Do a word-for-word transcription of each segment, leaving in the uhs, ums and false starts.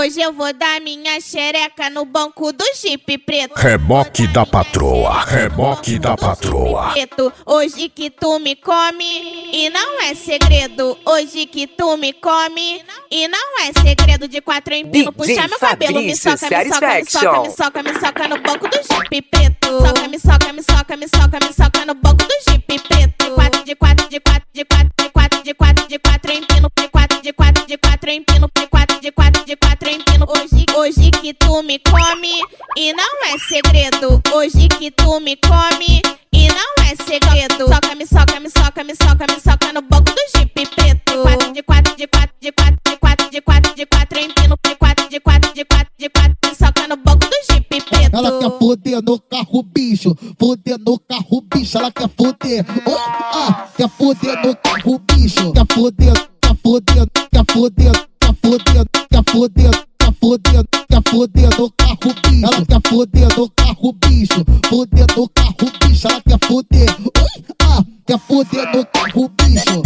Hoje eu vou dar minha xereca no banco do Jeep preto. Reboque da patroa, reboque da patroa. Hoje que tu me come e não é segredo. Hoje que tu me come e não é segredo. De quatro em pino, puxa meu cabelo, me soca, me soca, me soca, me soca, me soca no banco do Jeep preto. Soca, me soca, me soca, me soca, me soca no banco do Jeep preto. De quatro, de quatro, de quatro, de quatro, de quatro, de quatro em pino, de quatro, de quatro, de quatro em pino, de quatro, de quatro, de quatro em pino. Hoje, hoje que tu me come e não é segredo. Hoje que tu me come e não é segredo. Soca, me soca, me soca, me soca, me soca no banco do Jeep preto. De quatro, de quatro, de quatro, de quatro, de quatro, de quatro em pino, de quatro, de quatro, de quatro, de quatro, me soca no banco do Jeep preto. Ela quer foder no carro, bicho, foder no carro, bicho, ela quer foder. Oh, ah, quer foder no carro, bicho, quer foder, quer foder, quer foder, quer foder, quer foder, quer foder, quer foder no carro, bicho. Ela quer foder no carro, bicho, foder no carro, bicho, ela quer foder. Oh, ah, quer foder no carro, bicho.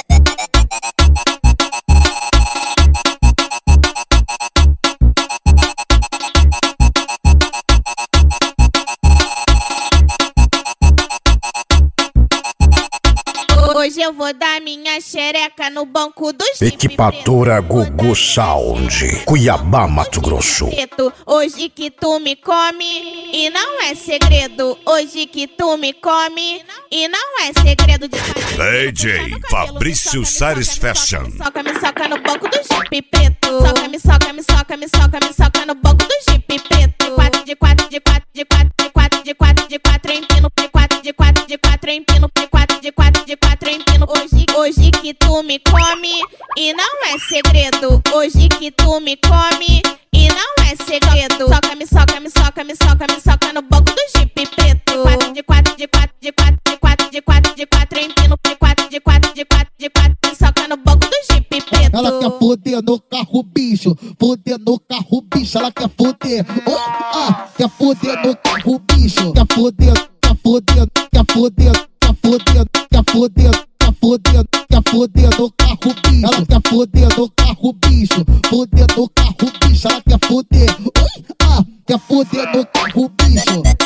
Hoje eu vou dar minha xereca no banco do Jeep. Equipadora Gugu Sound, Cuiabá, Mato Grosso. Hoje que tu me come e não é segredo. Hoje que tu me come e não é segredo. De D J Fabrício Sares Fashion. Soca, me soca no banco do Jeep preto. Soca, me soca, me soca, me soca, me soca no banco do Jeep preto. De quatro, de quatro, de quatro, de quatro, de quatro, de quatro em pino, de quatro, de quatro, de quatro em pino, de quatro, de quatro, de quatro em pino. Hoje, hoje que tu me come e não é segredo. Hoje que tu me come e não é segredo. Soca, me soca, me soca, me soca, me soca no banco do Jeep preto. De quatro, de quatro, de quatro, de quatro, de quatro, de quatro em pino, de quatro, de quatro, de quatro, de quatro, me soca no banco do Jeep preto. Ela quer foder no carro, bicho, foder no carro, bicho, ela quer foder. Oh, ah, quer foder no carro, bicho, quer foder, quer foder, quer foder, quer foder, quer foder, quer foder, quer foder no carro, bicho. Ela quer foder no carro, bicho, foder no carro, bicho, ela quer foder. Oh, ah, quer foder no carro, bicho.